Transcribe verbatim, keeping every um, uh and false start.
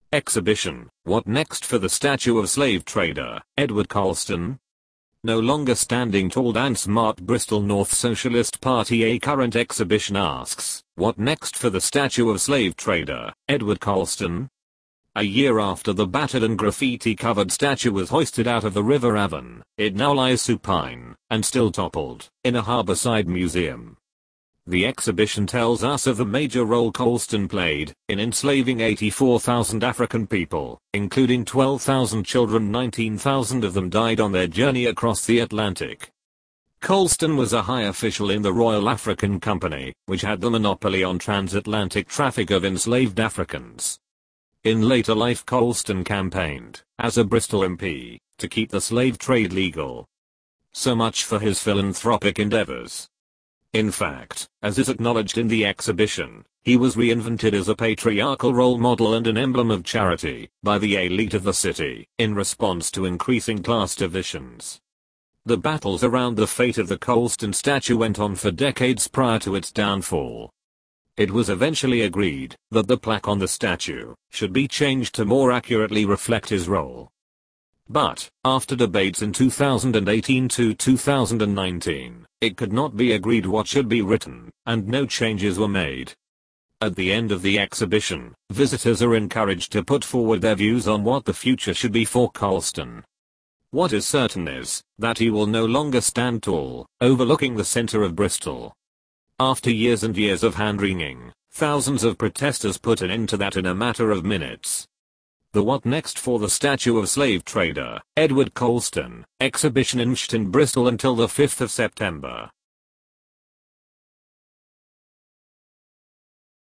Exhibition: What next for the statue of slave trader, Edward Colston? No longer standing tall and smart, Bristol North Socialist Party. A current exhibition asks, what next for the statue of slave trader, Edward Colston? A year after the battered and graffiti-covered statue was hoisted out of the River Avon, it now lies supine, and still toppled, in a harbourside museum. The exhibition tells us of the major role Colston played in enslaving eighty-four thousand African people, including twelve thousand children. nineteen thousand of them died on their journey across the Atlantic. Colston was a high official in the Royal African Company, which had the monopoly on transatlantic traffic of enslaved Africans. In later life, Colston campaigned, as a Bristol M P, to keep the slave trade legal. So much for his philanthropic endeavors. In fact, as is acknowledged in the exhibition, he was reinvented as a patriarchal role model and an emblem of charity by the elite of the city, in response to increasing class divisions. The battles around the fate of the Colston statue went on for decades prior to its downfall. It was eventually agreed that the plaque on the statue should be changed to more accurately reflect his role. But, after debates in two thousand eighteen to two thousand nineteen, it could not be agreed what should be written, and no changes were made. At the end of the exhibition, visitors are encouraged to put forward their views on what the future should be for Colston. What is certain is that he will no longer stand tall, overlooking the center of Bristol. After years and years of hand-wringing, thousands of protesters put an end to that in a matter of minutes. The What Next for the Statue of Slave Trader, Edward Colston, exhibition in Bristol until the fifth of September.